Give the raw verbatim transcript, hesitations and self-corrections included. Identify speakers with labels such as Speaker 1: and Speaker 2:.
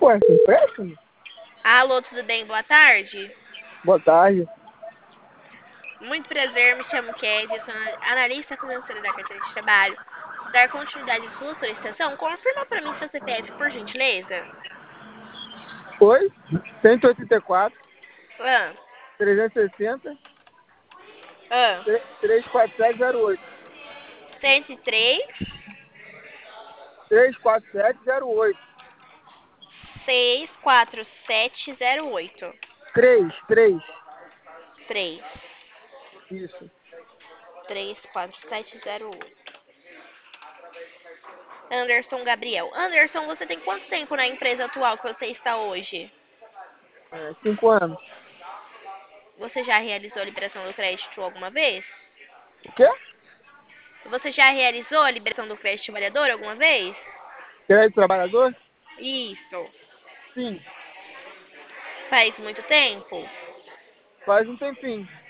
Speaker 1: Ué, você empréstimo?
Speaker 2: Alô, tudo bem? Boa tarde.
Speaker 1: Boa tarde.
Speaker 2: Muito prazer, me chamo Kézia, sou analista financeira da carteira de trabalho. Dar continuidade à sua solicitação, confirma para mim seu C P F, por gentileza.
Speaker 1: Oi? cento e oitenta e quatro,
Speaker 2: Ah,
Speaker 1: trezentos e sessenta,
Speaker 2: ah,
Speaker 1: três quatro sete zero oito.
Speaker 2: cento e três,
Speaker 1: três quatro sete zero oito.
Speaker 2: seis quatro sete zero oito.
Speaker 1: três, três.
Speaker 2: três,
Speaker 1: Isso.
Speaker 2: três quatro sete zero oito. Anderson Gabriel. Anderson, você tem quanto tempo na empresa atual que você está hoje?
Speaker 1: É, cinco anos.
Speaker 2: Você já realizou a liberação do crédito alguma vez?
Speaker 1: O quê?
Speaker 2: Você já realizou a liberação do crédito trabalhador alguma vez?
Speaker 1: Crédito trabalhador?
Speaker 2: Isso.
Speaker 1: Sim.
Speaker 2: Faz muito tempo?
Speaker 1: Faz um tempinho.